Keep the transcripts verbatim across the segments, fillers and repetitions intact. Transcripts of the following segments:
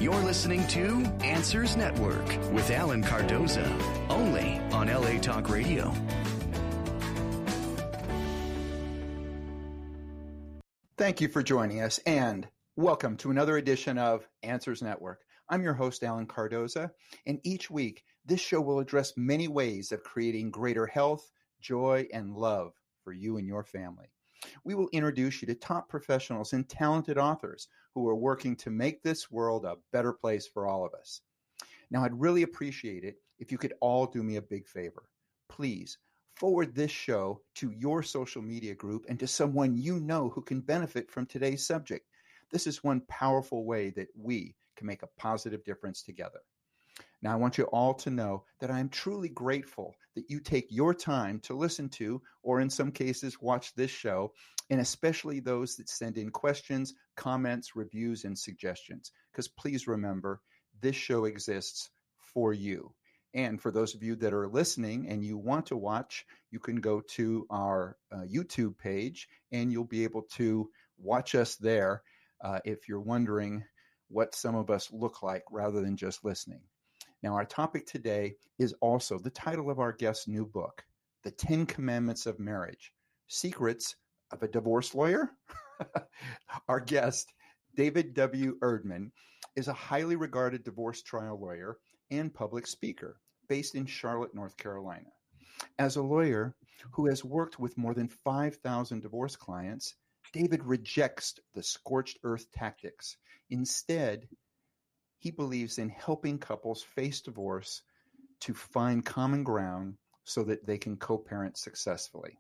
You're listening to Answers Network with Alan Cardoza, only on L A Talk Radio. Thank you for joining us, and welcome to another edition of Answers Network. I'm your host, Alan Cardoza, and each week, this show will address many ways of creating greater health, joy, and love for you and your family. We will introduce you to top professionals and talented authors who are working to make this world a better place for all of us. Now, I'd really appreciate it if you could all do me a big favor. Please forward this show to your social media group and to someone you know who can benefit from today's subject. This is one powerful way that we can make a positive difference together. Now, I want you all to know that I am truly grateful that you take your time to listen to, or in some cases, watch this show, and especially those that send in questions, comments, reviews, and suggestions. Because please remember, this show exists for you. And for those of you that are listening and you want to watch, you can go to our uh, YouTube page and you'll be able to watch us there uh, if you're wondering what some of us look like rather than just listening. Now, our topic today is also the title of our guest's new book, The Ten Commandments of Marriage, Secrets of a Divorce Lawyer. Our guest, David W. Erdman, is a highly regarded divorce trial lawyer and public speaker based in Charlotte, North Carolina. As a lawyer who has worked with more than five thousand divorce clients, David rejects the scorched earth tactics. Instead, he believes in helping couples face divorce to find common ground so that they can co-parent successfully.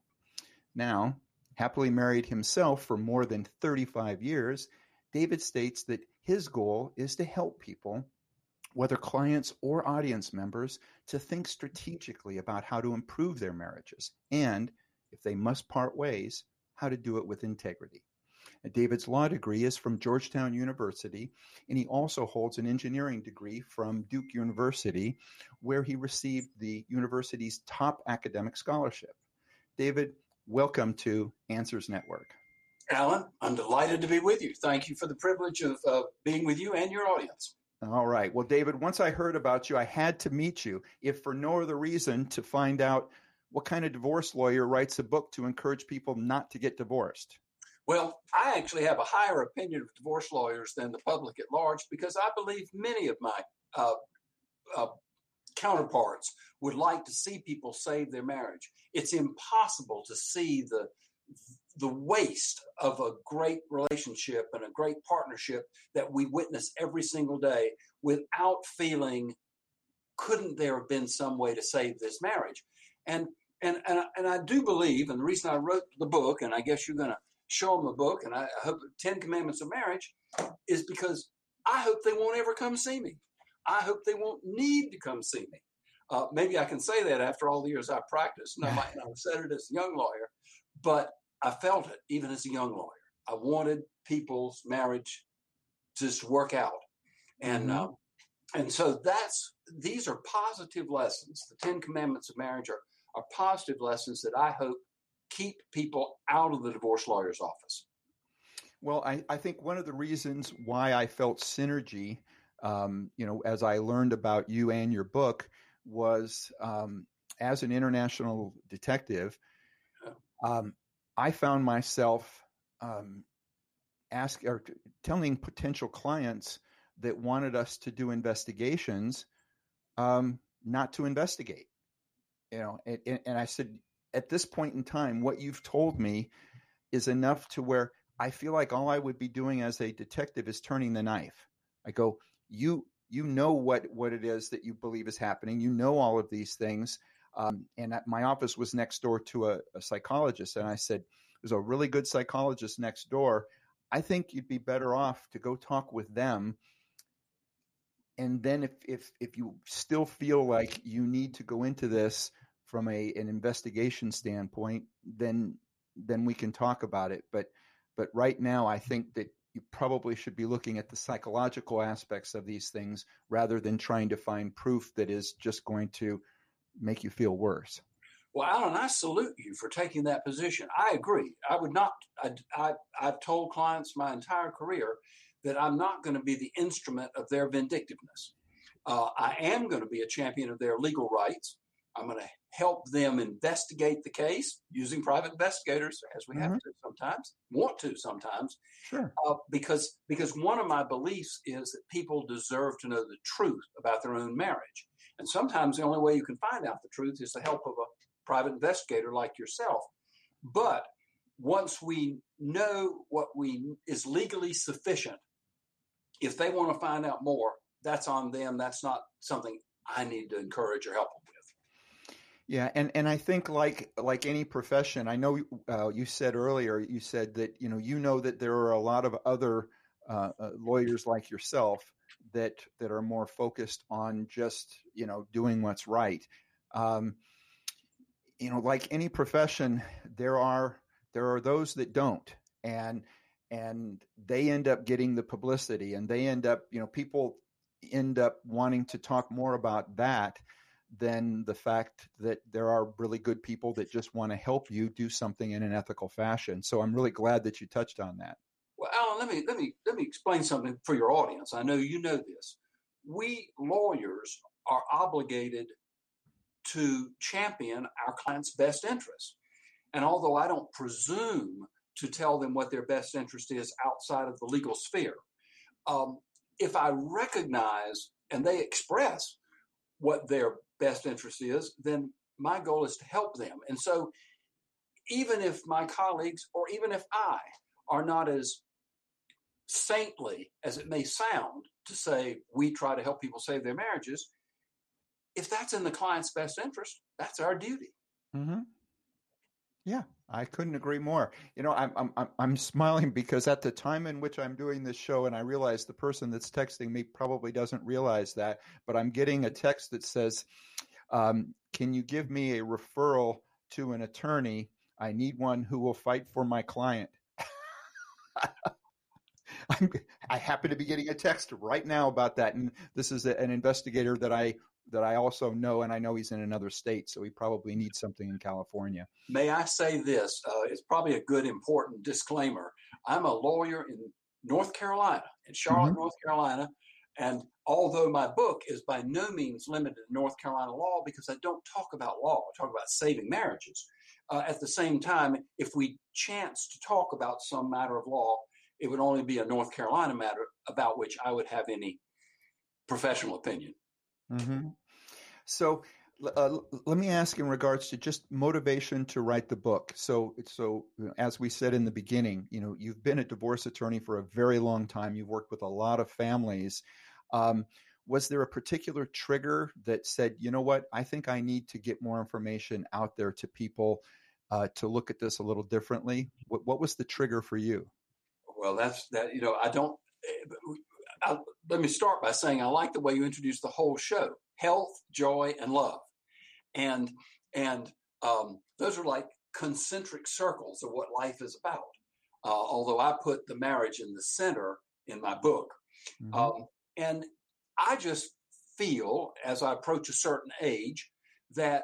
Now, happily married himself for more than thirty-five years, David states that his goal is to help people, whether clients or audience members, to think strategically about how to improve their marriages and, if they must part ways, how to do it with integrity. David's law degree is from Georgetown University, and he also holds an engineering degree from Duke University, where he received the university's top academic scholarship. David, welcome to Answers Network. Alan, I'm delighted to be with you. Thank you for the privilege of uh, being with you and your audience. All right. Well, David, once I heard about you, I had to meet you, if for no other reason to find out what kind of divorce lawyer writes a book to encourage people not to get divorced. Well, I actually have a higher opinion of divorce lawyers than the public at large because I believe many of my uh, uh, counterparts would like to see people save their marriage. It's impossible to see the the waste of a great relationship and a great partnership that we witness every single day without feeling, couldn't there have been some way to save this marriage? And and and, and I do believe, and the reason I wrote the book, and I guess you're going to show them a book, and I hope Ten Commandments of Marriage, is because I hope they won't ever come see me. I hope they won't need to come see me. Uh, maybe I can say that after all the years I've practiced, and I might not have said it as a young lawyer, but I felt it even as a young lawyer. I wanted people's marriage to just work out. And mm-hmm. um, and so that's these are positive lessons. The Ten Commandments of Marriage are, are positive lessons that I hope keep people out of the divorce lawyer's office. Well, I, I think one of the reasons why I felt synergy, um, you know, as I learned about you and your book was um, as an international detective, um, I found myself um, ask or telling potential clients that wanted us to do investigations um, not to investigate. You know, and, and I said, at this point in time, what you've told me is enough to where I feel like all I would be doing as a detective is turning the knife. I go, you you know what, what it is that you believe is happening. You know all of these things. Um, and my office was next door to a, a psychologist. And I said, there's a really good psychologist next door. I think you'd be better off to go talk with them. And then if if if you still feel like you need to go into this from a an investigation standpoint, then then we can talk about it. But but right now, I think that you probably should be looking at the psychological aspects of these things rather than trying to find proof that is just going to make you feel worse. Well, Alan, I salute you for taking that position. I agree. I would not. I, I, I've told clients my entire career that I'm not going to be the instrument of their vindictiveness. Uh, I am going to be a champion of their legal rights. I'm going to help them investigate the case using private investigators, as we have Mhm. to sometimes, want to sometimes, Sure. uh, because because one of my beliefs is that people deserve to know the truth about their own marriage. And sometimes the only way you can find out the truth is the help of a private investigator like yourself. But once we know what we is legally sufficient, if they want to find out more, that's on them. That's not something I need to encourage or help them with. Yeah, and, and I think like like any profession, I know uh, you said earlier, you said that you know you know that there are a lot of other uh, uh, lawyers like yourself that that are more focused on just you know doing what's right. Um, you know, like any profession, there are there are those that don't, and and they end up getting the publicity, and they end up you know people end up wanting to talk more about that than the fact that there are really good people that just want to help you do something in an ethical fashion. So I'm really glad that you touched on that. Well, Alan, let me let me let me explain something for your audience. I know you know this. We lawyers are obligated to champion our clients' best interests. And although I don't presume to tell them what their best interest is outside of the legal sphere, um, if I recognize and they express what their best interest is, then my goal is to help them. And so even if my colleagues or even if I are not as saintly as it may sound to say we try to help people save their marriages, if that's in the client's best interest, that's our duty. Mm-hmm. Yeah, I couldn't agree more. You know, I'm I'm I'm smiling because at the time in which I'm doing this show, and I realize the person that's texting me probably doesn't realize that, but I'm getting a text that says, um, "Can you give me a referral to an attorney? I need one who will fight for my client." I'm, I happen to be getting a text right now about that, and this is a, an investigator that I that I also know, and I know he's in another state, so he probably needs something in California. May I say this? Uh, it's probably a good, important disclaimer. I'm a lawyer in North Carolina, in Charlotte, mm-hmm. North Carolina, and although my book is by no means limited to North Carolina law because I don't talk about law, I talk about saving marriages. Uh, at the same time, if we chance to talk about some matter of law, it would only be a North Carolina matter about which I would have any professional opinion. Mm-hmm. So uh, let me ask in regards to just motivation to write the book. So, so as we said in the beginning, you know, you've been a divorce attorney for a very long time. You've worked with a lot of families. Um, was there a particular trigger that said, you know what, I think I need to get more information out there to people uh, to look at this a little differently? What, what was the trigger for you? Well, that's that, you know, I don't, I, let me start by saying I like the way you introduced the whole show: health, joy, and love. And, and um, those are like concentric circles of what life is about. Uh, although I put the marriage in the center in my book. Mm-hmm. Um, and I just feel as I approach a certain age that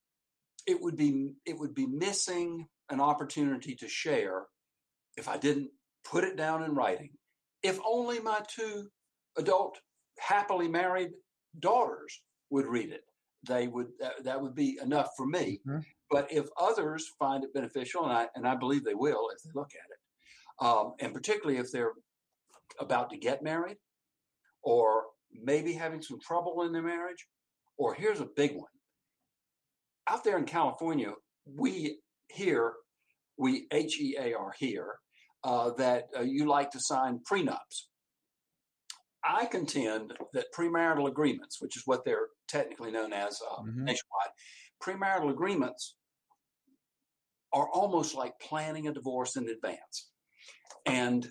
it would be, it would be missing an opportunity to share if I didn't put it down in writing. If only my two adult, happily married daughters would read it, they would that, that would be enough for me. Mm-hmm. But if others find it beneficial, and I and I believe they will if they look at it, um, and particularly if they're about to get married, or maybe having some trouble in their marriage, or here's a big one. Out there in California, we hear, we H E A R here, Uh, that uh, you like to sign prenups. I contend that premarital agreements, which is what they're technically known as uh, mm-hmm. nationwide, premarital agreements are almost like planning a divorce in advance. And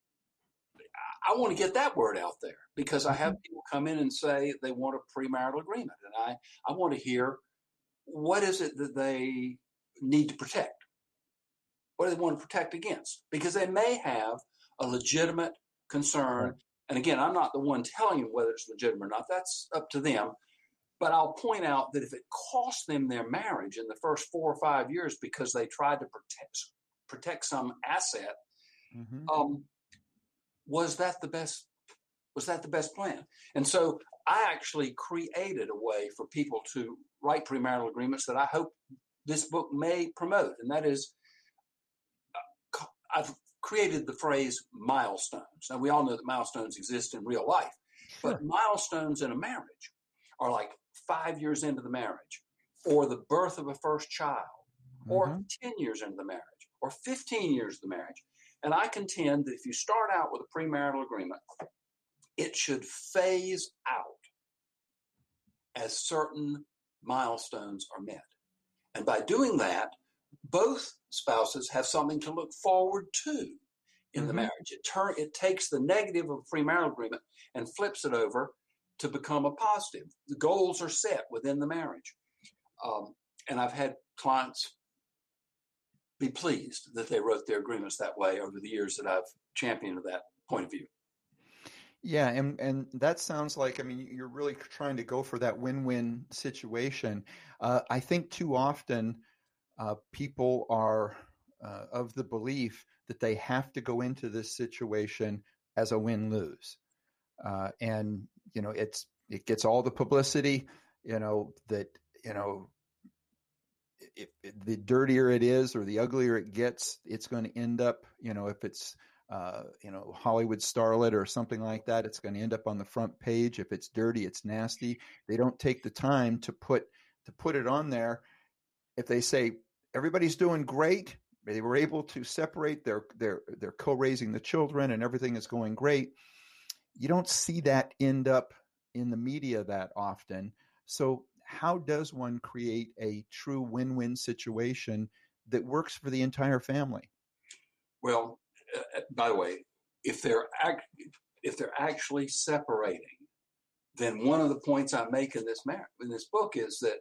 I want to get that word out there because I have people come in and say they want a premarital agreement. And I, I want to hear, what is it that they need to protect? What do they want to protect against? Because they may have a legitimate concern. Right. And again, I'm not the one telling them whether it's legitimate or not. That's up to them. But I'll point out that if it costs them their marriage in the first four or five years because they tried to protect protect some asset, mm-hmm. um, was that the best? Was that the best plan? And so I actually created a way for people to write premarital agreements that I hope this book may promote. And that is, I've created the phrase milestones. Now, we all know that milestones exist in real life, Sure. but milestones in a marriage are like five years into the marriage, or the birth of a first child, or Mhm. ten years into the marriage, or fifteen years of the marriage. And I contend that if you start out with a premarital agreement, it should phase out as certain milestones are met. And by doing that, both spouses have something to look forward to in the Mhm. marriage. It turn it takes the negative of a premarital agreement and flips it over to become a positive. The goals are set within the marriage. Um, and I've had clients be pleased that they wrote their agreements that way over the years that I've championed that point of view. Yeah, and and that sounds like, I mean, you're really trying to go for that win-win situation. Uh, I think too often uh, people are uh, of the belief that they have to go into this situation as a win-lose, uh, and you know, it's it gets all the publicity. You know that you know. If, if the dirtier it is or the uglier it gets, it's going to end up, you know, if it's, uh, you know, Hollywood starlet or something like that, it's going to end up on the front page. If it's dirty, it's nasty. They don't take the time to put to put it on there. If they say everybody's doing great, they were able to separate, their their they're co-raising the children and everything is going great. You don't see that end up in the media that often. So how does one create a true win-win situation that works for the entire family? Well, uh, by the way, if they're act- if they're actually separating, then one of the points I make in this mar- in this book is that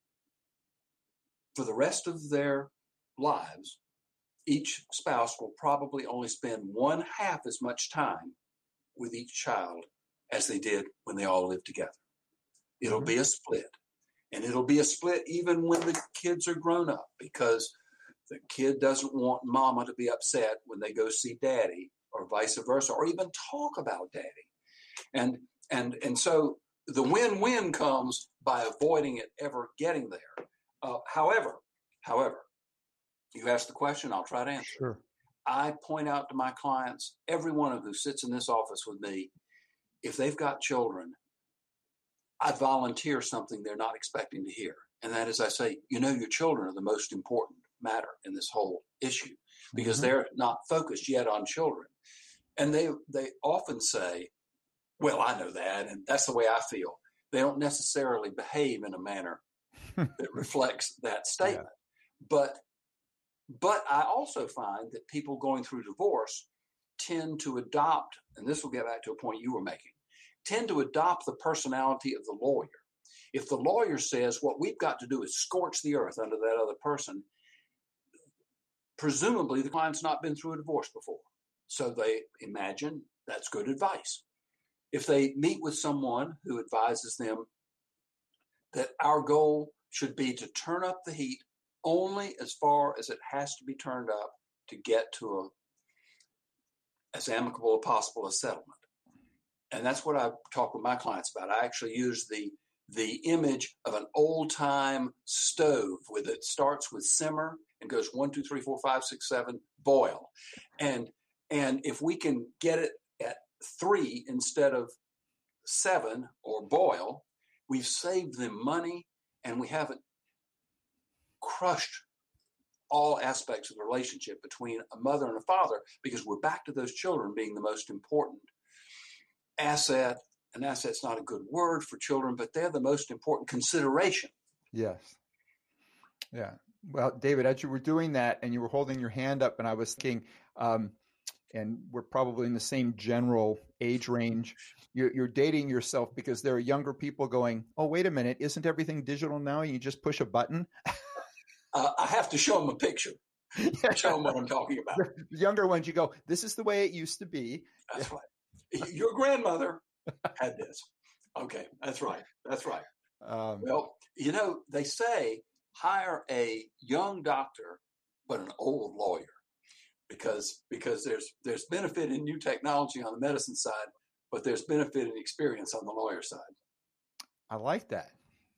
for the rest of their lives, each spouse will probably only spend one half as much time with each child as they did when they all lived together. It'll Mhm. be a split. And it'll be a split even when the kids are grown up, because the kid doesn't want mama to be upset when they go see daddy, or vice versa, or even talk about daddy. And and and so the win-win comes by avoiding it ever getting there. Uh, however, however, you asked the question, I'll try to answer. Sure. I point out to my clients, every one of who sits in this office with me, if they've got children, I volunteer something they're not expecting to hear. And that is, I say, you know, your children are the most important matter in this whole issue, because Mhm. they're not focused yet on children. And they they often say, well, I know that, and that's the way I feel. They don't necessarily behave in a manner that reflects that statement. But but I also find that people going through divorce tend to adopt, and this will get back to a point you were making, tend to adopt the personality of the lawyer. If the lawyer says what we've got to do is scorch the earth under that other person, presumably the client's not been through a divorce before. So they imagine that's good advice. If they meet with someone who advises them that our goal should be to turn up the heat only as far as it has to be turned up to get to a as amicable as possible a settlement. And that's what I talk with my clients about. I actually use the the image of an old time stove with it starts with simmer and goes one, two, three, four, five, six, seven, boil. And and if we can get it at three instead of seven or boil, we've saved them money and we haven't crushed all aspects of the relationship between a mother and a father, because we're back to those children being the most important asset. An asset's not a good word for children, but they're the most important consideration. Yes. Yeah. Well, David, as you were doing that and you were holding your hand up, and I was thinking, um, and we're probably in the same general age range, you're, you're dating yourself, because there are younger people going, oh, wait a minute, isn't everything digital now? You just push a button. Uh, I have to show them a picture, show them what I'm talking about. The younger ones, you go, this is the way it used to be. That's right. Your grandmother had this. Okay, that's right. That's right. Um, Well, you know, they say hire a young doctor, but an old lawyer. because because there's there's benefit in new technology on the medicine side, but there's benefit in experience on the lawyer side. I like that.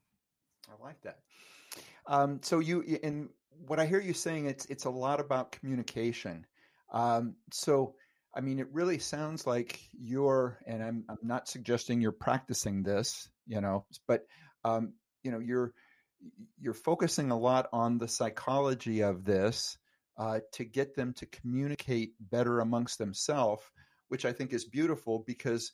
I like that. Um, so you, and what I hear you saying, it's it's a lot about communication. Um, so, I mean, it really sounds like you're, and I'm I'm not suggesting you're practicing this, you know, but um, you know, you're you're focusing a lot on the psychology of this uh, to get them to communicate better amongst themselves, which I think is beautiful, because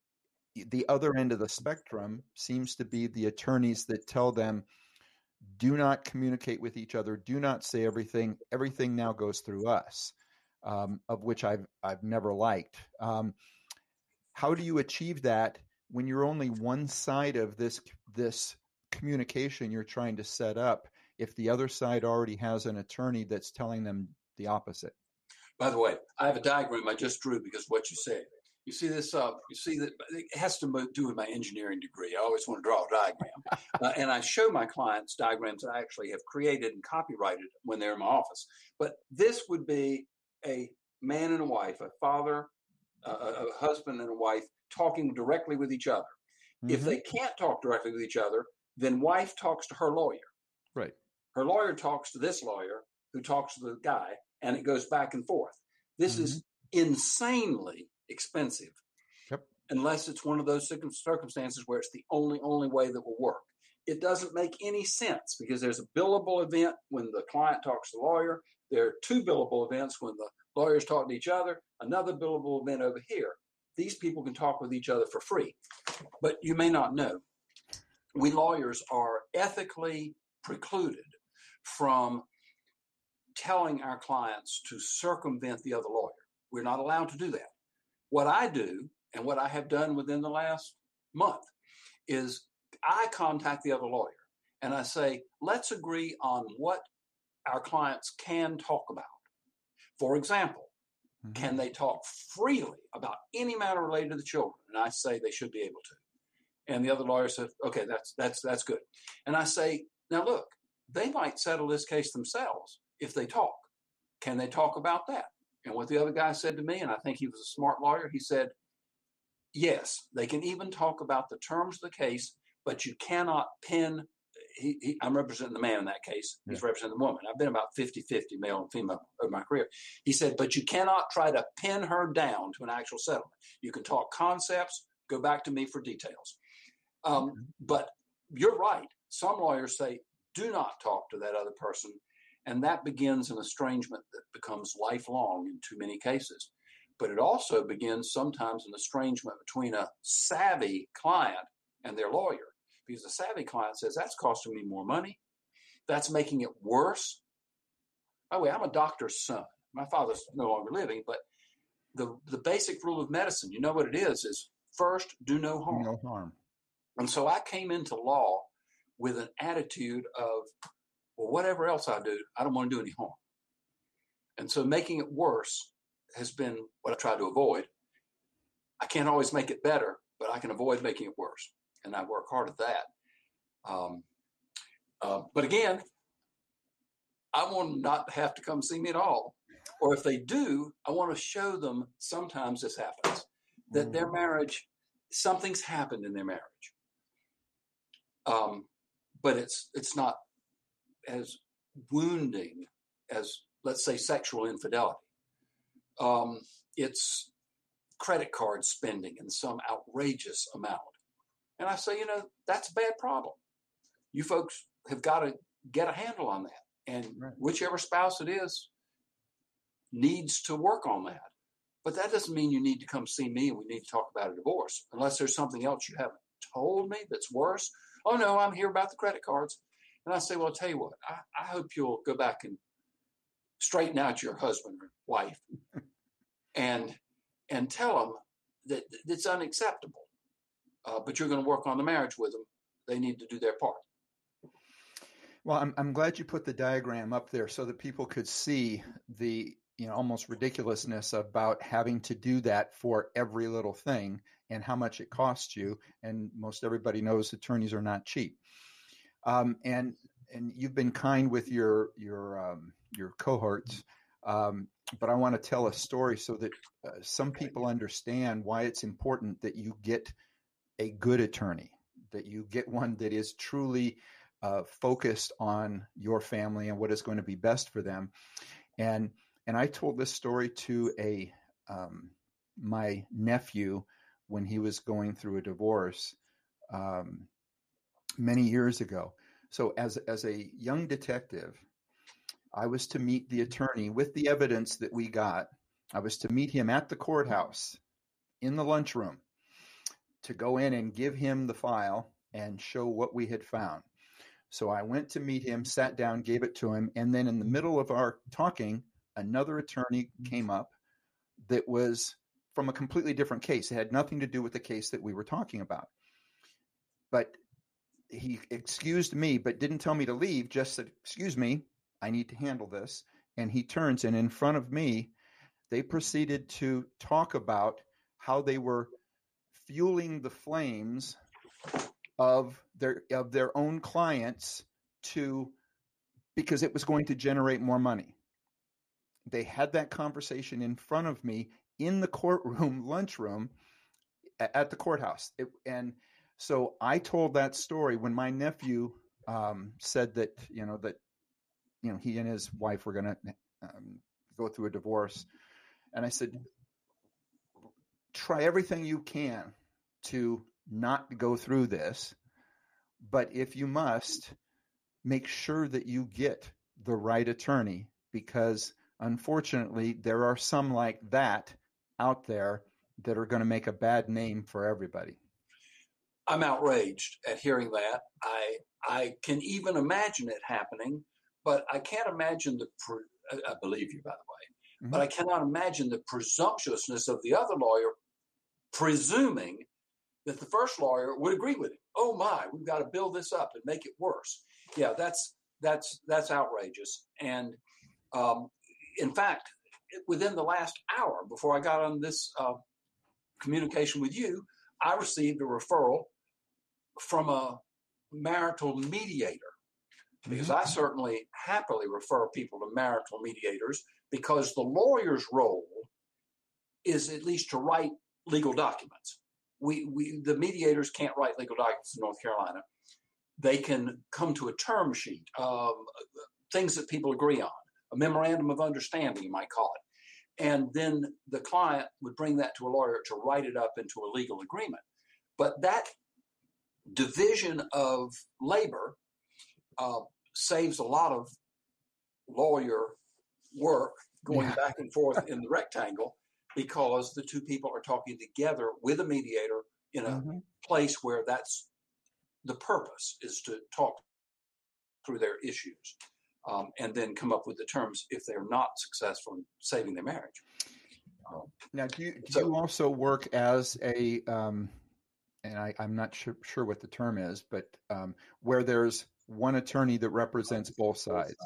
the other end of the spectrum seems to be the attorneys that tell them, do not communicate with each other, do not say everything. Everything now goes through us, um, of which I've I've never liked. Um, how do you achieve that when you're only one side of this this communication you're trying to set up, if the other side already has an attorney that's telling them the opposite? By the way, I have a diagram I just drew because of what you said. You see this, uh, you see that it has to do with my engineering degree. I always want to draw a diagram. uh, and I show my clients diagrams that I actually have created and copyrighted when they're in my office. But this would be a man and a wife, a father, uh, a husband and a wife talking directly with each other. Mm-hmm. If they can't talk directly with each other, then wife talks to her lawyer. Right. Her lawyer talks to this lawyer who talks to the guy, and it goes back and forth. This mm-hmm. is insanely expensive. Yep. Unless it's one of those circumstances where it's the only only way that will work. It doesn't make any sense, because there's a billable event when the client talks to the lawyer. There are two billable events when the lawyers talk to each other, another billable event over here. These people can talk with each other for free. But you may not know, we lawyers are ethically precluded from telling our clients to circumvent the other lawyer. We're not allowed to do that. What I do, and what I have done within the last month, is I contact the other lawyer and I say, let's agree on what our clients can talk about. For example, mm-hmm. can they talk freely about any matter related to the children? And I say they should be able to. And the other lawyer says, okay, that's that's that's good. And I say, now look, they might settle this case themselves if they talk. Can they talk about that? And what the other guy said to me, and I think he was a smart lawyer, he said, yes, they can even talk about the terms of the case, but you cannot pin, he, he, I'm representing the man in that case, he's yeah. representing the woman. I've been about fifty-fifty male and female over my career. He said, but you cannot try to pin her down to an actual settlement. You can talk concepts, go back to me for details. Um, mm-hmm. But you're right. Some lawyers say, do not talk to that other person. And that begins an estrangement that becomes lifelong in too many cases. But it also begins sometimes an estrangement between a savvy client and their lawyer, because the savvy client says, that's costing me more money. That's making it worse. By the way, I'm a doctor's son. My father's no longer living, but the, the basic rule of medicine, you know what it is, is first, do no harm. No harm. And so I came into law with an attitude of, well, whatever else I do, I don't want to do any harm. And so making it worse has been what I try to avoid. I can't always make it better, but I can avoid making it worse. And I work hard at that. Um, uh, but again, I want them not to have to come see me at all. Or if they do, I want to show them sometimes this happens, that their marriage, something's happened in their marriage. Um, but it's it's not as wounding as, let's say, sexual infidelity. Um, it's credit card spending in some outrageous amount. And I say, you know, that's a bad problem. You folks have got to get a handle on that. And right. whichever spouse it is needs to work on that. But that doesn't mean you need to come see me and we need to talk about a divorce, unless there's something else you haven't told me that's worse. Oh, no, I'm here about the credit cards. And I say, well, I'll tell you what, I, I hope you'll go back and straighten out your husband or wife and and tell them that it's unacceptable. Uh, but you're going to work on the marriage with them. They need to do their part. Well, I'm I'm glad you put the diagram up there so that people could see the, you know, almost ridiculousness about having to do that for every little thing and how much it costs you. And most everybody knows attorneys are not cheap. Um, and and you've been kind with your your um, your cohorts Um, but I want to tell a story so that uh, some people understand why it's important that you get a good attorney, that you get one that is truly uh, focused on your family and what is going to be best for them. And and I told this story to a um, my nephew when he was going through a divorce um, many years ago. So as as a young detective, I was to meet the attorney with the evidence that we got. I was to meet him at the courthouse in the lunchroom to go in and give him the file and show what we had found. So I went to meet him, sat down, gave it to him, and then in the middle of our talking, another attorney came up that was from a completely different case. It had nothing to do with the case that we were talking about. But he excused me, but didn't tell me to leave, just said, excuse me, I need to handle this. And he turns, and in front of me, they proceeded to talk about how they were fueling the flames of their of their own clients to because it was going to generate more money. They had that conversation in front of me in the courtroom lunchroom at the courthouse. It, and so I told that story when my nephew um, said that, you know, that, you know, he and his wife were going to um, go through a divorce. And I said, try everything you can to not go through this. But if you must, make sure that you get the right attorney, because unfortunately, there are some like that out there that are going to make a bad name for everybody. I'm outraged at hearing that. I I can even imagine it happening, but I can't imagine the, pre- I believe you, by the way, mm-hmm. but I cannot imagine the presumptuousness of the other lawyer presuming that the first lawyer would agree with him. Oh my, we've got to build this up and make it worse. Yeah, that's that's that's outrageous. And um, in fact, within the last hour before I got on this uh, communication with you, I received a referral from a marital mediator, because mm-hmm. I certainly happily refer people to marital mediators, because the lawyer's role is at least to write legal documents. We, we the mediators can't write legal documents in North Carolina. They can come to a term sheet, um, things that people agree on, a memorandum of understanding, you might call it. And then the client would bring that to a lawyer to write it up into a legal agreement. But that division of labor uh, saves a lot of lawyer work going yeah. back and forth in the rectangle, because the two people are talking together with a mediator in a mm-hmm. place where that's the purpose, is to talk through their issues um, and then come up with the terms if they're not successful in saving their marriage. Um, now, do you, do so, you also work as a, um, and I, I'm not sure, sure what the term is, but um, where there's one attorney that represents both sides?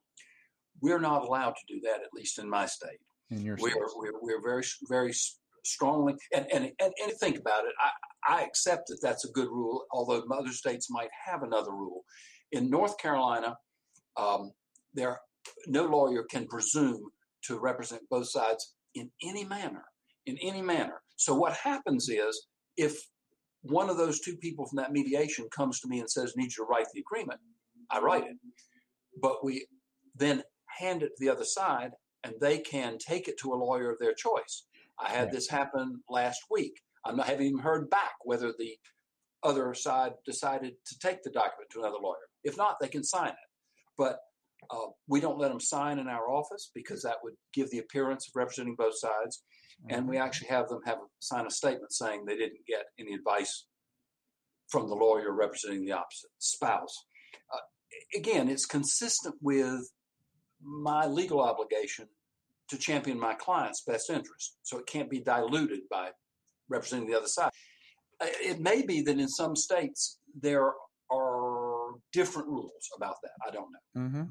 We're not allowed to do that, at least in my state. In your we're, we're we're very very strongly and and and, and think about it. I, I accept that that's a good rule, although other states might have another rule. In North Carolina, um, there no lawyer can presume to represent both sides in any manner. In any manner. So what happens is, if one of those two people from that mediation comes to me and says, "Need you to write the agreement," I write it. But we then hand it to the other side, and they can take it to a lawyer of their choice. I had yeah. this happen last week. I'm not haven't even heard back whether the other side decided to take the document to another lawyer. If not, they can sign it. But uh, we don't let them sign in our office, because that would give the appearance of representing both sides. Mm-hmm. And we actually have them have sign a statement saying they didn't get any advice from the lawyer representing the opposite spouse. Uh, again, it's consistent with my legal obligation to champion my client's best interest. So it can't be diluted by representing the other side. It may be that in some states there are different rules about that. I don't know. Mm-hmm.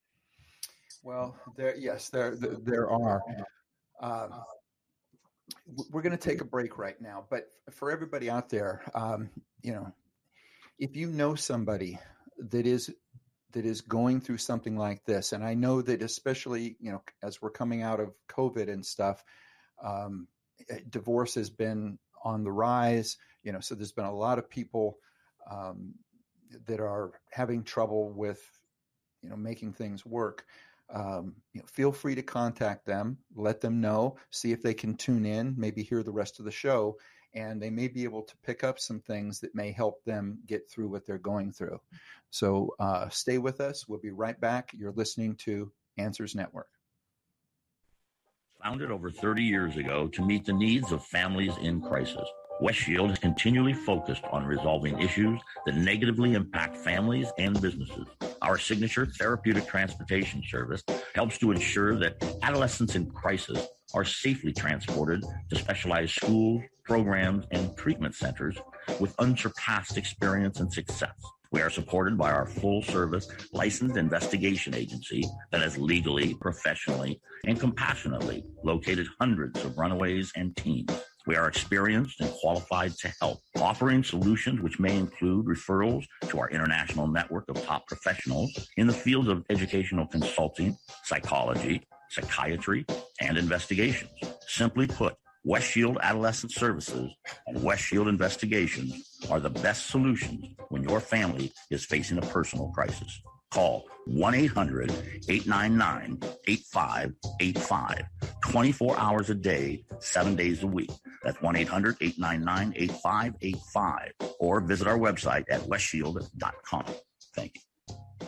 Well, there, yes, there, there are. Um, we're going to take a break right now, but for everybody out there, um, you know, if you know somebody that is that is going through something like this, and I know that especially, you know, as we're coming out of COVID and stuff, um, divorce has been on the rise, you know, so there's been a lot of people um, that are having trouble with, you know, making things work. Um, you know, feel free to contact them, let them know, see if they can tune in, maybe hear the rest of the show, and they may be able to pick up some things that may help them get through what they're going through. So uh, stay with us. We'll be right back. You're listening to Answers Network. Founded over thirty years ago to meet the needs of families in crisis, West Shield has continually focused on resolving issues that negatively impact families and businesses. Our signature therapeutic transportation service helps to ensure that adolescents in crisis are safely transported to specialized schools, programs, and treatment centers with unsurpassed experience and success. We are supported by our full-service licensed investigation agency that has legally, professionally, and compassionately located hundreds of runaways and teens. We are experienced and qualified to help, offering solutions which may include referrals to our international network of top professionals in the fields of educational consulting, psychology, psychiatry, and investigations. Simply put, West Shield Adolescent Services and West Shield Investigations are the best solutions when your family is facing a personal crisis. Call one eight hundred, eight nine nine, eight five eight five, twenty-four hours a day, seven days a week. That's one eight hundred, eight nine nine, eight five eight five, or visit our website at west shield dot com. Thank you.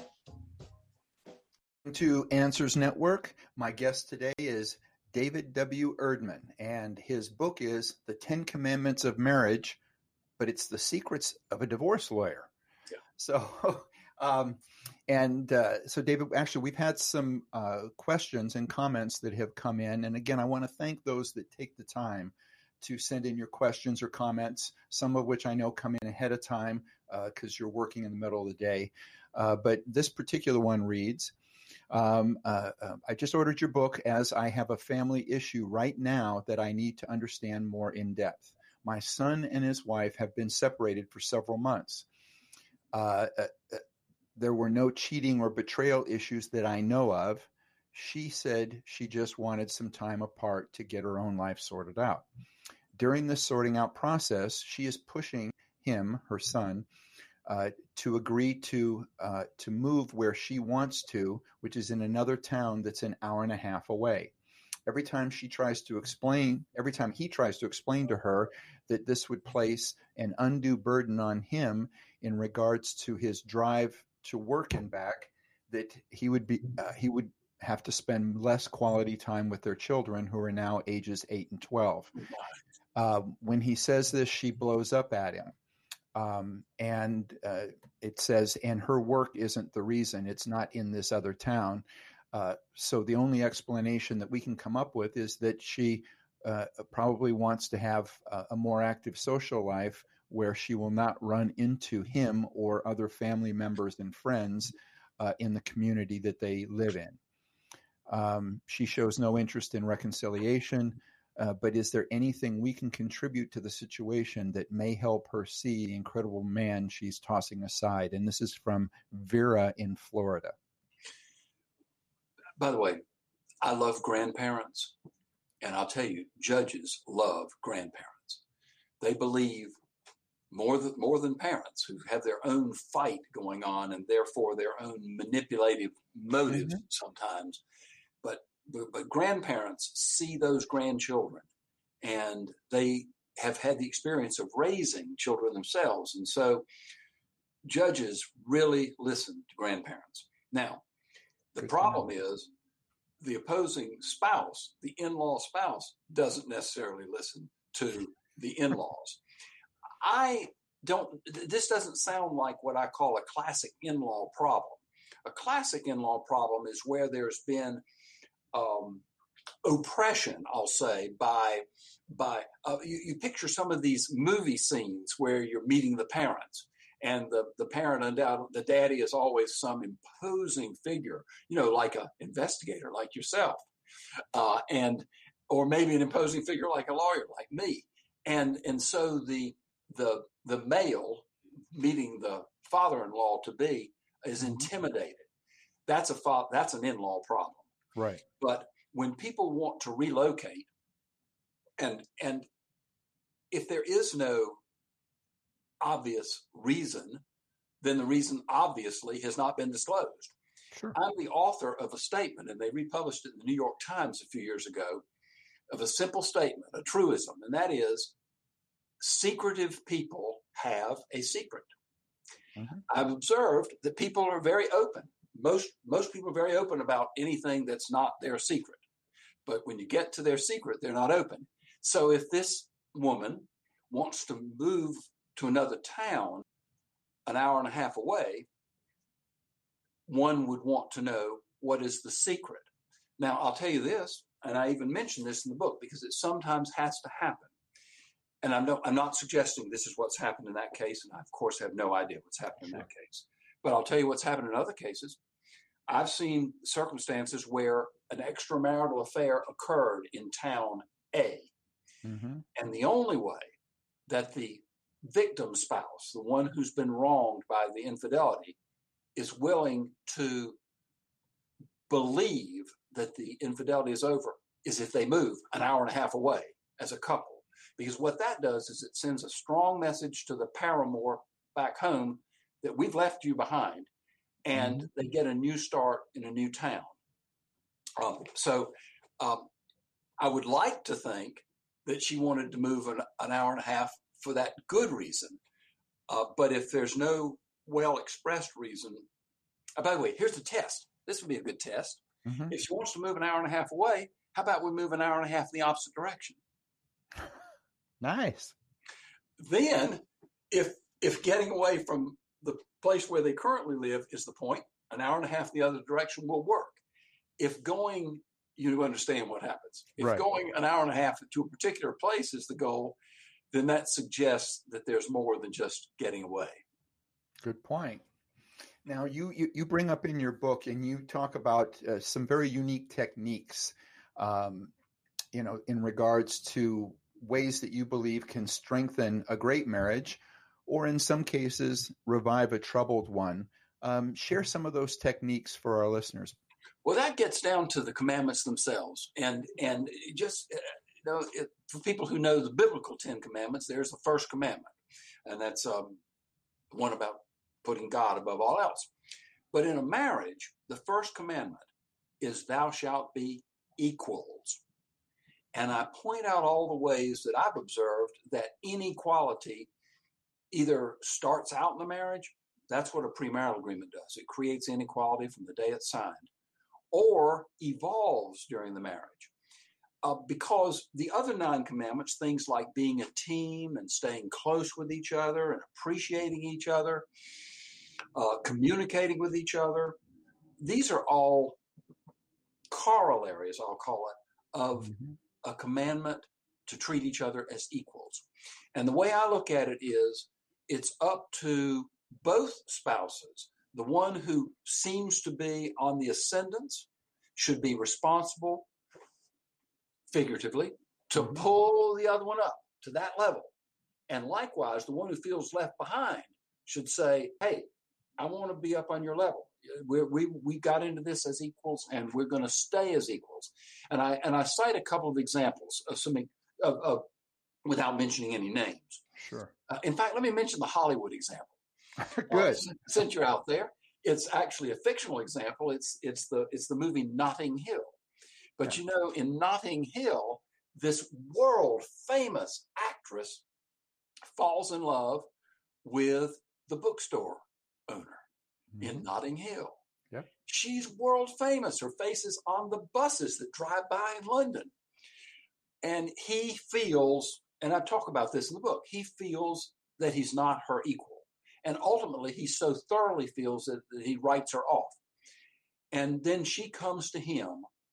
To Answers Network, my guest today is David W. Erdman, and his book is The Ten Commandments of Marriage, but it's the secrets of a divorce lawyer. Yeah. So, um, and uh, so, David, actually, we've had some uh, questions and comments that have come in. And again, I want to thank those that take the time to send in your questions or comments, some of which I know come in ahead of time because uh, you're working in the middle of the day. Uh, but this particular one reads, Um, uh, uh, I just ordered your book as I have a family issue right now that I need to understand more in depth. My son and his wife have been separated for several months. Uh, uh, there were no cheating or betrayal issues that I know of. She said she just wanted some time apart to get her own life sorted out. During this sorting out process, she is pushing him, her son, Uh, to agree to uh, to move where she wants to, which is in another town that's an hour and a half away. Every time she tries to explain, every time he tries to explain to her that this would place an undue burden on him in regards to his drive to work and back, that he would be uh, he would have to spend less quality time with their children, who are now ages eight and twelve. Uh, when he says this, she blows up at him. Um, and uh, it says, and her work isn't the reason. It's not in this other town. Uh, so the only explanation that we can come up with is that she uh, probably wants to have a, a more active social life where she will not run into him or other family members and friends uh, in the community that they live in. Um, she shows no interest in reconciliation. Uh, but is there anything we can contribute to the situation that may help her see the incredible man she's tossing aside? And this is from Vera in Florida. By the way, I love grandparents, and I'll tell you, judges love grandparents. They believe more than, more than parents who have their own fight going on and therefore their own manipulative motives mm-hmm. sometimes. But But, but grandparents see those grandchildren, and they have had the experience of raising children themselves. And so judges really listen to grandparents. Now, the Good problem is the opposing spouse, the in-law spouse, doesn't necessarily listen to the in-laws. I don't, this doesn't sound like what I call a classic in-law problem. A classic in-law problem is where there's been Um, oppression, I'll say, by by uh, you, you picture some of these movie scenes where you're meeting the parents, and the the parent undoubtedly, the daddy is always some imposing figure, you know, like a investigator like yourself, uh, and or maybe an imposing figure like a lawyer like me, and and so the the the male meeting the father-in-law to be is Mhm. intimidated. That's a fa- that's an in-law problem. Right. But when people want to relocate, and and if there is no obvious reason, then the reason obviously has not been disclosed. Sure. I'm the author of a statement, and they republished it in the New York Times a few years ago, of a simple statement, a truism, and that is, secretive people have a secret. Mm-hmm. I've observed that people are very open. Most most people are very open about anything that's not their secret. But when you get to their secret, they're not open. So if this woman wants to move to another town an hour and a half away, one would want to know what is the secret. Now, I'll tell you this, and I even mention this in the book because it sometimes has to happen. And I'm, no, I'm not suggesting this is what's happened in that case, and I, of course, have no idea what's happened Sure. in that case. But I'll tell you what's happened in other cases. I've seen circumstances where an extramarital affair occurred in town A. Mm-hmm. And the only way that the victim spouse, the one who's been wronged by the infidelity, is willing to believe that the infidelity is over is if they move an hour and a half away as a couple. Because what that does is it sends a strong message to the paramour back home that we've left you behind, and mm-hmm. they get a new start in a new town. Um, so um, I would like to think that she wanted to move an, an hour and a half for that good reason. Uh, but if there's no well-expressed reason, uh, by the way, here's the test. This would be a good test. Mm-hmm. If she wants to move an hour and a half away, how about we move an hour and a half in the opposite direction? Nice. Then, if if getting away from the place where they currently live is the point, an hour and a half the other direction will work. If going, you understand what happens. If right. going an hour and a half to a particular place is the goal, then that suggests that there's more than just getting away. Good point. Now, you you, you bring up in your book, and you talk about uh, some very unique techniques, um, you know, in regards to ways that you believe can strengthen a great marriage, or in some cases, revive a troubled one. Um, share some of those techniques for our listeners. Well, that gets down to the commandments themselves. And and just, you know, it, for people who know the biblical Ten Commandments, there's the first commandment. And that's um, one about putting God above all else. But in a marriage, the first commandment is thou shalt be equals. And I point out all the ways that I've observed that inequality either starts out in the marriage, that's what a premarital agreement does. It creates inequality from the day it's signed, or evolves during the marriage. Uh, because the other nine commandments, things like being a team and staying close with each other and appreciating each other, uh, communicating with each other, these are all corollaries, I'll call it, of mm-hmm. a commandment to treat each other as equals. And the way I look at it is it's up to both spouses. The one who seems to be on the ascendance should be responsible, figuratively, to mm-hmm. pull the other one up to that level. And likewise, the one who feels left behind should say, hey, I want to be up on your level. We're, we we got into this as equals, and we're going to stay as equals. And I and I cite a couple of examples of something of, of without mentioning any names. Sure. Uh, in fact, let me mention the Hollywood example. Good. Uh, since you're out there, it's actually a fictional example. It's it's the it's the movie Notting Hill. But yeah. you know, in Notting Hill, this world famous actress falls in love with the bookstore owner mm-hmm. in Notting Hill. Yep. She's world famous. Her face is on the buses that drive by in London. And he feels, and I talk about this in the book, he feels that he's not her equal. And ultimately, he so thoroughly feels that, that he writes her off. And then she comes to him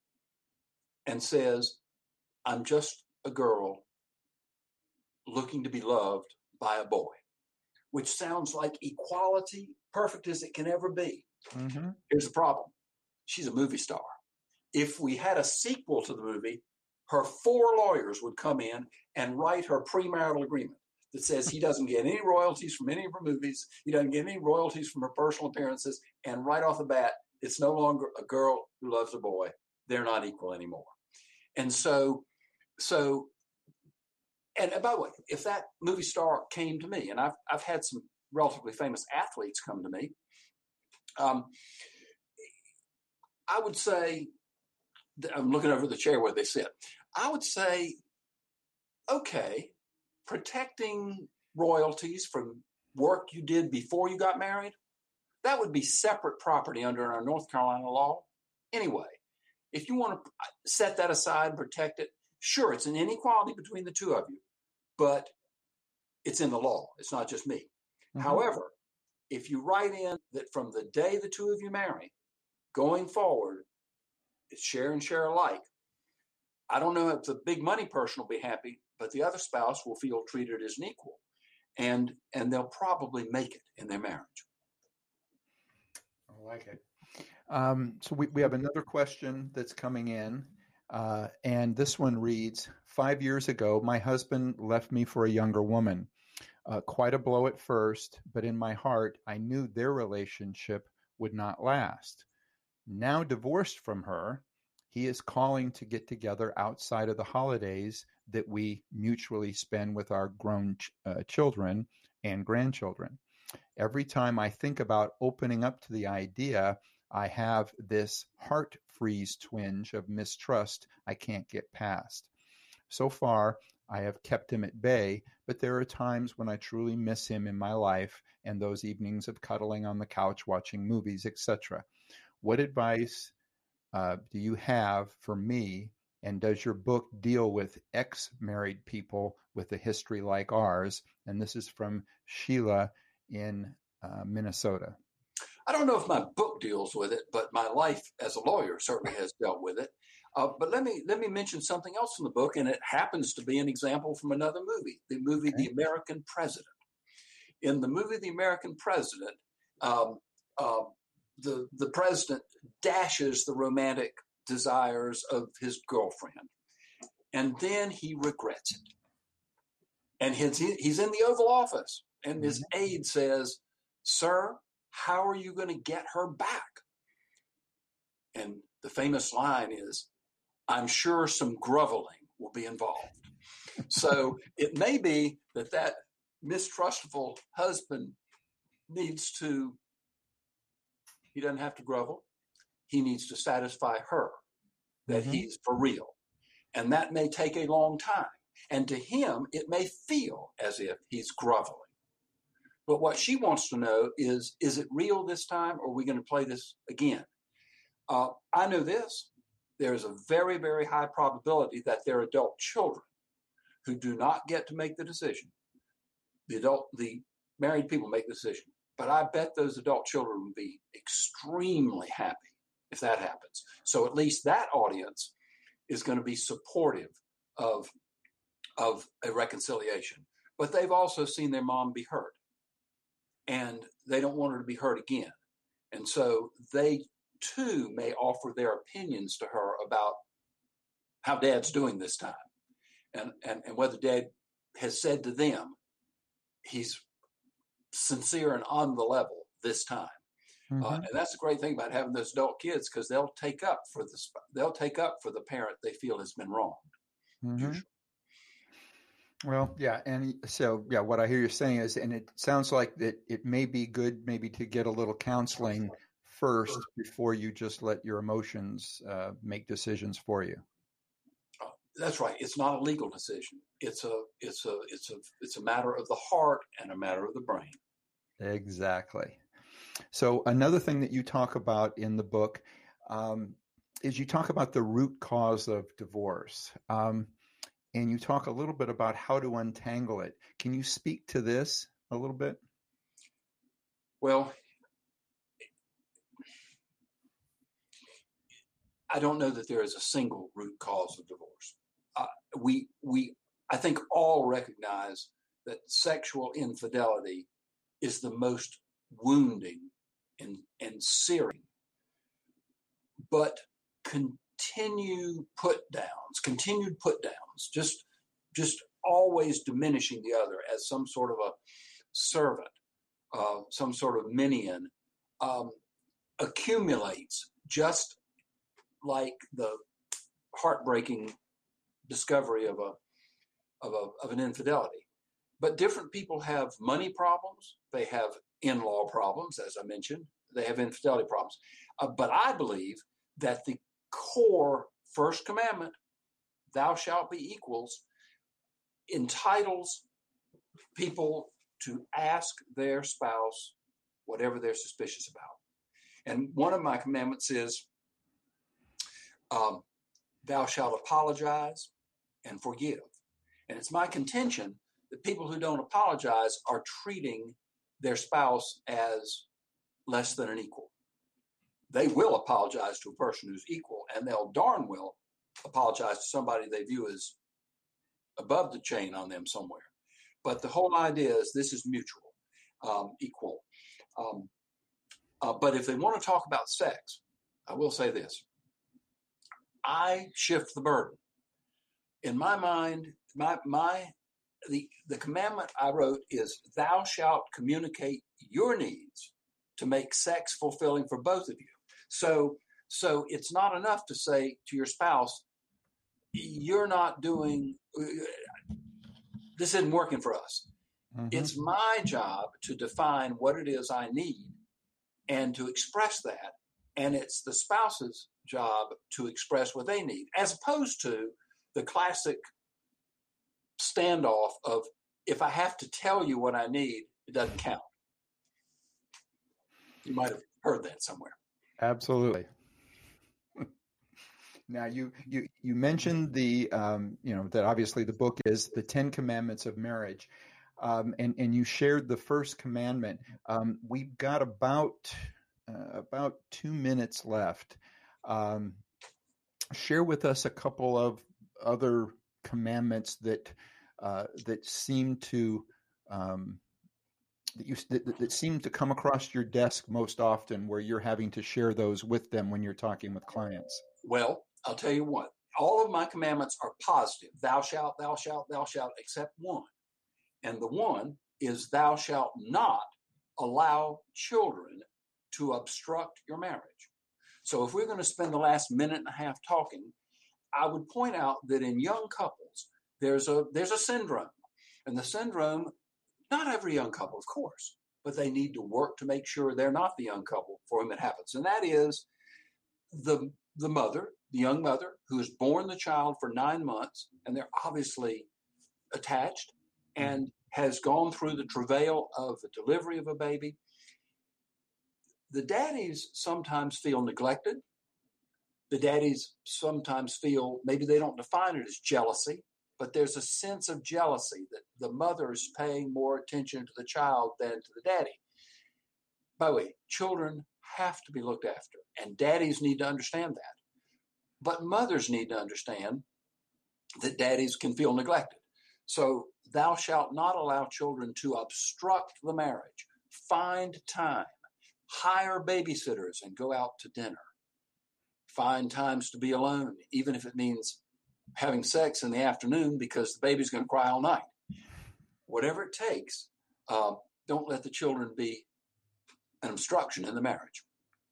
and says, I'm just a girl looking to be loved by a boy, which sounds like equality, perfect as it can ever be. Mm-hmm. Here's the problem. She's a movie star. If we had a sequel to the movie, her four lawyers would come in and write her premarital agreement. that says he doesn't get any royalties from any of her movies. He doesn't get any royalties from her personal appearances. And right off the bat, it's no longer a girl who loves a boy. They're not equal anymore. And so, so, and by the way, if that movie star came to me, and I've, I've had some relatively famous athletes come to me, um, I would say, I'm looking over the chair where they sit. I would say, okay, protecting royalties from work you did before you got married, that would be separate property under our North Carolina law. Anyway, if you want to set that aside and protect it, sure, it's an inequality between the two of you, but it's in the law. It's not just me. Mm-hmm. However, if you write in that from the day the two of you marry, going forward, it's share and share alike. I don't know if the big money person will be happy, but the other spouse will feel treated as an equal, and and they'll probably make it in their marriage. I like it. Um, so we, we have another question that's coming in, uh, and this one reads, five years ago, my husband left me for a younger woman. Uh, quite a blow at first, but in my heart, I knew their relationship would not last. Now divorced from her, he is calling to get together outside of the holidays that we mutually spend with our grown ch- uh, children and grandchildren. Every time I think about opening up to the idea, I have this heart freeze twinge of mistrust I can't get past. So far, I have kept him at bay, but there are times when I truly miss him in my life and those evenings of cuddling on the couch, watching movies, et cetera. What advice uh, do you have for me? And does your book deal with ex-married people with a history like ours? And this is from Sheila in uh, Minnesota. I don't know if my book deals with it, but my life as a lawyer certainly has dealt with it. Uh, but let me let me mention something else in the book, and it happens to be an example from another movie, the movie okay. The American President. In the movie The American President, um, uh, the the president dashes the romantic desires of his girlfriend, and then he regrets it. And his, he's in the Oval Office, and his mm-hmm. aide says, "Sir, how are you going to get her back?" And the famous line is, "I'm sure some groveling will be involved." So it may be that that mistrustful husband needs to, he doesn't have to grovel. He needs to satisfy her that mm-hmm. he's for real. And that may take a long time. And to him, it may feel as if he's groveling. But what she wants to know is, is it real this time, or are we going to play this again? Uh, I know this. There's a very, very high probability that they're adult children who do not get to make the decision. The adult, the married people make the decision. But I bet those adult children would be extremely happy if that happens. So at least that audience is going to be supportive of, of a reconciliation. But they've also seen their mom be hurt, and they don't want her to be hurt again. And so they too may offer their opinions to her about how dad's doing this time, and, and, and whether dad has said to them he's sincere and on the level this time. Mm-hmm. Uh, and that's the great thing about having those adult kids, because they'll take up for the they'll take up for the parent they feel has been wronged. Mm-hmm. Well, yeah, and so yeah, what I hear you saying is, and it sounds like that it may be good maybe to get a little counseling first before you just let your emotions uh, make decisions for you. Oh, that's right. It's not a legal decision. It's a it's a it's a it's a matter of the heart and a matter of the brain. Exactly. So another thing that you talk about in the book um, is you talk about the root cause of divorce. Um, and you talk a little bit about how to untangle it. Can you speak to this a little bit? Well, I don't know that there is a single root cause of divorce. Uh, we, we, I think all recognize that sexual infidelity is the most wounding and, and searing, but continue put downs, continued put downs, just, just always diminishing the other as some sort of a servant, uh, some sort of minion, um, accumulates just like the heartbreaking discovery of a of a of an infidelity. But different people have money problems. They have in-law problems, as I mentioned. They have infidelity problems. Uh, but I believe that the core first commandment, thou shalt be equals, entitles people to ask their spouse whatever they're suspicious about. And one of my commandments is, um, thou shalt apologize and forgive. And it's my contention that people who don't apologize are treating their spouse as less than an equal. They will apologize to a person who's equal, and they'll darn well apologize to somebody they view as above the chain on them somewhere. But the whole idea is this is mutual, um, equal. Um, uh, but if they want to talk about sex, I will say this. I shift the burden. In my mind, my my the the commandment I wrote is thou shalt communicate your needs to make sex fulfilling for both of you. So so it's not enough to say to your spouse, you're not doing, this isn't working for us. Mm-hmm. It's my job to define what it is I need and to express that. And it's the spouse's job to express what they need, as opposed to the classic standoff of, if I have to tell you what I need, it doesn't count. You might have heard that somewhere. Absolutely. Now, you you you mentioned the um, you know that obviously the book is the Ten Commandments of Marriage, um, and and you shared the first commandment. Um, we've got about uh, about two minutes left. Um, share with us a couple of other commandments that uh, that seem to um, that you that, that seem to come across your desk most often, where you're having to share those with them when you're talking with clients. Well, I'll tell you what, all of my commandments are positive. Thou shalt, thou shalt, thou shalt, except one. And the one is thou shalt not allow children to obstruct your marriage. So if we're going to spend the last minute and a half talking, I would point out that in young couples, there's a there's a syndrome. And the syndrome, not every young couple, of course, but they need to work to make sure they're not the young couple for whom it happens. And that is the the mother, the young mother, who has borne the child for nine months, and they're obviously attached, and has gone through the travail of the delivery of a baby. The daddies sometimes feel neglected. The daddies sometimes feel, maybe they don't define it as jealousy, but there's a sense of jealousy that the mother is paying more attention to the child than to the daddy. By the way, children have to be looked after, and daddies need to understand that. But mothers need to understand that daddies can feel neglected. So thou shalt not allow children to obstruct the marriage. Find time. Hire babysitters and go out to dinner. Find times to be alone, even if it means having sex in the afternoon because the baby's going to cry all night. Whatever it takes, uh, don't let the children be an obstruction in the marriage.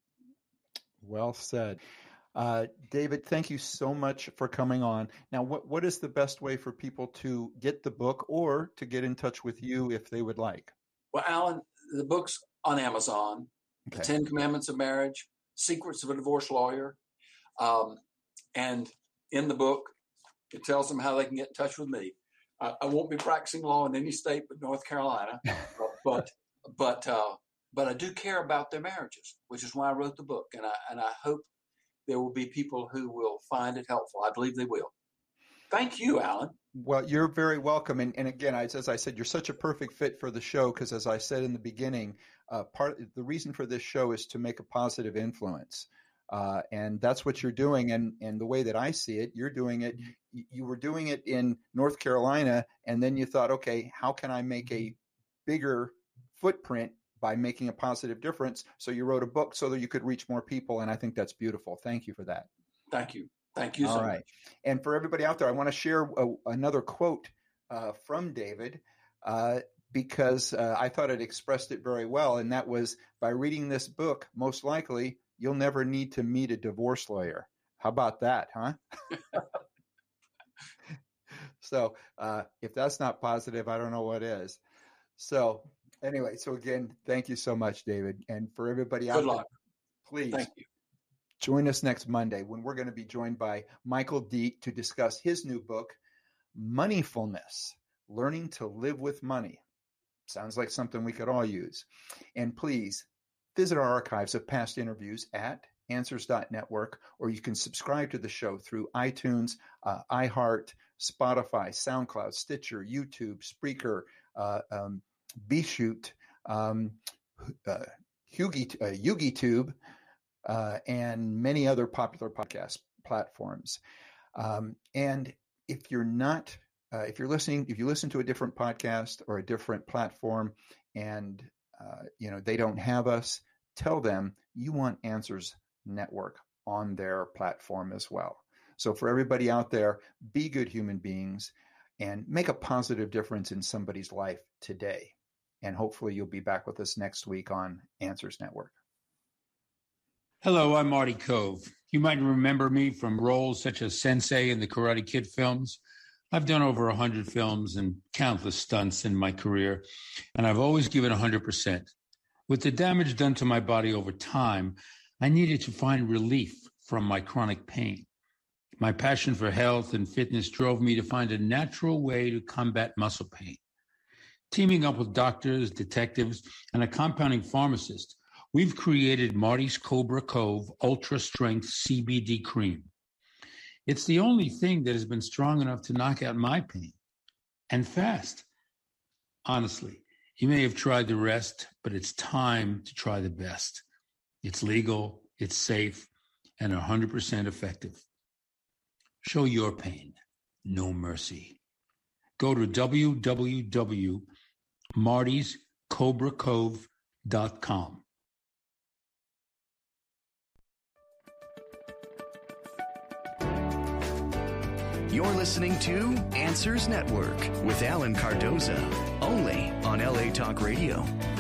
Well said. Uh, David, thank you so much for coming on. Now, what, what is the best way for people to get the book or to get in touch with you if they would like? Well, Alan, the book's on Amazon. Okay. The Ten Commandments of Marriage, Secrets of a Divorce Lawyer. Um, and in the book, it tells them how they can get in touch with me. I, I won't be practicing law in any state but North Carolina, but but uh, but I do care about their marriages, which is why I wrote the book. And I and I hope there will be people who will find it helpful. I believe they will. Thank you, Alan. Well, you're very welcome. And, and again, I, as I said, you're such a perfect fit for the show because, as I said in the beginning, uh, part the reason for this show is to make a positive influence. Uh, and that's what you're doing. And, and the way that I see it, you're doing it. You, you were doing it in North Carolina, and then you thought, okay, how can I make a bigger footprint by making a positive difference? So you wrote a book so that you could reach more people. And I think that's beautiful. Thank you for that. Thank you. Thank you so All right. much. And for everybody out there, I want to share a, another quote uh, from David uh, because uh, I thought it expressed it very well. And that was, by reading this book, most likely you'll never need to meet a divorce lawyer. How about that, huh? So uh, if that's not positive, I don't know what is. So anyway, so again, thank you so much, David. And for everybody out Good there, luck. please Thank you. join us next Monday when we're going to be joined by Michael Deet to discuss his new book, Moneyfulness, Learning to Live with Money. Sounds like something we could all use. And please visit our archives of past interviews at answers dot network, or you can subscribe to the show through iTunes, uh, iHeart, Spotify, SoundCloud, Stitcher, YouTube, Spreaker, uh, um, BeShoot, um, uh, Hugie, uh, YugiTube, uh, and many other popular podcast platforms. Um, and if you're not, uh, if you're listening, if you listen to a different podcast or a different platform, and uh, you know they don't have us, tell them you want Answers Network on their platform as well. So for everybody out there, be good human beings and make a positive difference in somebody's life today. And hopefully you'll be back with us next week on Answers Network. Hello, I'm Marty Cove. You might remember me from roles such as Sensei in the Karate Kid films. I've done over one hundred films and countless stunts in my career, and I've always given one hundred percent. With the damage done to my body over time, I needed to find relief from my chronic pain. My passion for health and fitness drove me to find a natural way to combat muscle pain. Teaming up with doctors, detectives, and a compounding pharmacist, we've created Marty's Cobra Cove Ultra Strength C B D Cream. It's the only thing that has been strong enough to knock out my pain, and fast. Honestly, you may have tried the rest, but it's time to try the best. It's legal, it's safe, and one hundred percent effective. Show your pain no mercy. Go to w w w dot martys cobra cove dot com. You're listening to Answers Network with Alan Cardoza, only on L A Talk Radio.